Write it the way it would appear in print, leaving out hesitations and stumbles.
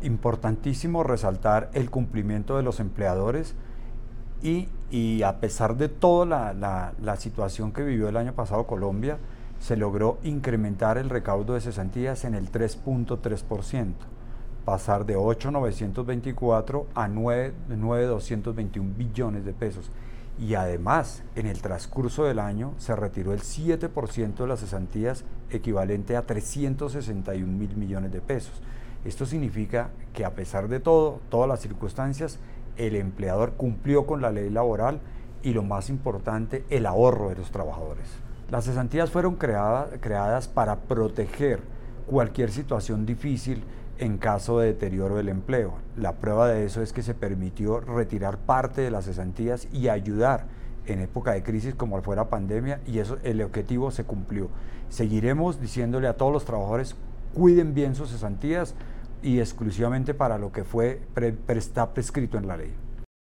Importantísimo resaltar el cumplimiento de los empleadores y a pesar de toda la situación que vivió el año pasado Colombia, se logró incrementar el recaudo de cesantías en el 3.3%, pasar de 8.924 a 9.221 billones de pesos. Y además, en el transcurso del año se retiró el 7% de las cesantías, equivalente a 361.000 millones de pesos. Esto significa que a pesar de todas las circunstancias, el empleador cumplió con la ley laboral y lo más importante, el ahorro de los trabajadores. Las cesantías fueron creadas para proteger cualquier situación difícil en caso de deterioro del empleo. La prueba de eso es que se permitió retirar parte de las cesantías y ayudar en época de crisis como fuera pandemia, y eso, el objetivo se cumplió. Seguiremos diciéndole a todos los trabajadores, cuiden bien sus cesantías y exclusivamente para lo que está prescrito en la ley.